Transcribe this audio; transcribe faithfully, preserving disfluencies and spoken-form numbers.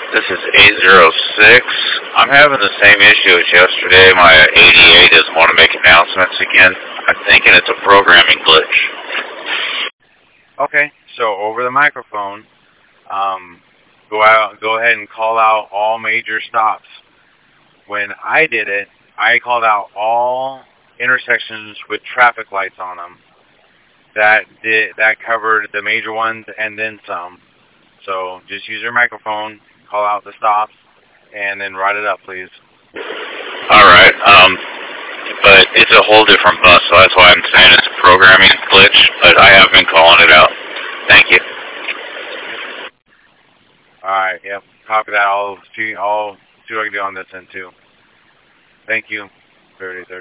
This is eight zero six. I'm having the same issue as yesterday. My eighty-eight doesn't want to make announcements again. I'm thinking it's a programming glitch. Okay, so over the microphone, um, go out, go ahead and call out all major stops. When I did it, I called out all intersections with traffic lights on them. That did that covered the major ones and then some. So just use your microphone, call out the stops, and then write it up, please. All right. Um, but it's a whole different bus, so that's why I'm saying it's a programming glitch. But I have been calling it out. Thank you. All right. Yep. Copy that. I'll see. I'll see what I can do on this end too. Thank you. thirty, thirty.